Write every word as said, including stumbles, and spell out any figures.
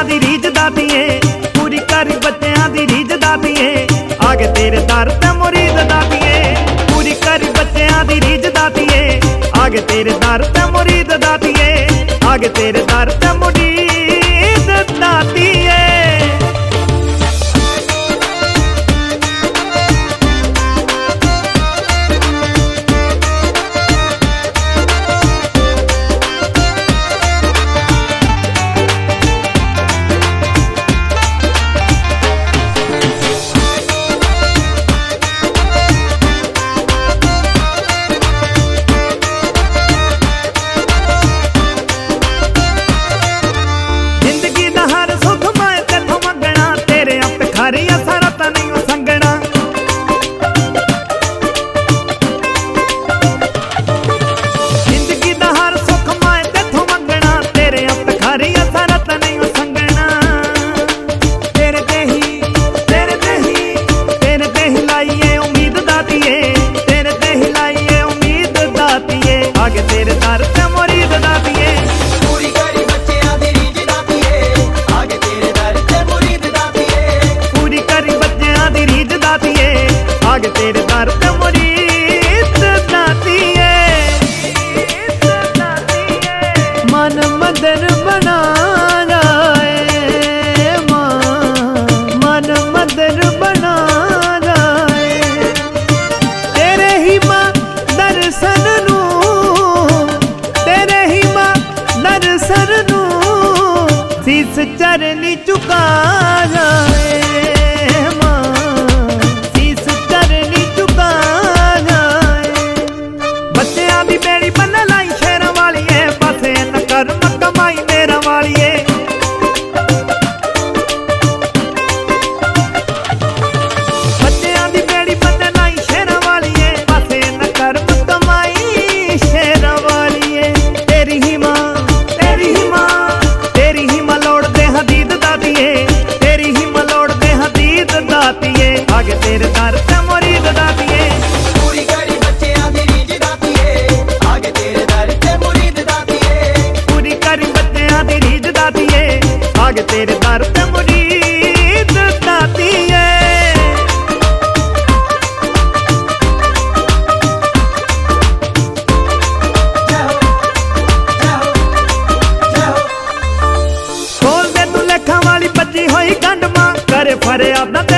दी रीझ दातिए, पूरी करी बच्चों दी रीझ दातिए, आगे तेरे दर ते मुरीद दातिए। पूरी करी बच्चों दी रीझ दातिए, आगे तेरे दर ते मुरीद दातिए, आगे तेरे दर ते मुरीद दातिए। हरिया सारा ता नहीं संगना, जिंदगी दा हर सुख मैं तेथों मंगना, तेरे हथ हरिया सारा ता नहीं संगना। तेरे ते ही तेरे ते ही तेरे ते ही लाइए उम्मीद दातिए, तेरे ते ही लाइए उम्मीद दातिए, आगे तेरे दर ते मुरीद दातिए। पूरी करी बच्चों दी रीझ दातिए, आगे तेरे दर ते मुरीद दातिए। पूरी करी बच्चों दी रीझ दातिए, आगे तेरे दर ते मुरीद दातिए। मन मदन बना जाए मां, मन मदन बना जाए, तेरे ही मां दर्शन नू, तेरे ही मां दर्शन नू, शीस चरनी चुका जाए। आगे तेरे दर ते मुरीद दातिए। पूरी करी बच्चों दी रीझ दातिए, आगे तेरे दर ते मुरीद दातिए। पूरी करी बच्चों दी रीझ दातिए, आगे तेरे दर ते मुरीद दातिए। खोल दे तू लेखा वाली बची होई गंढ मां, करे फरियाद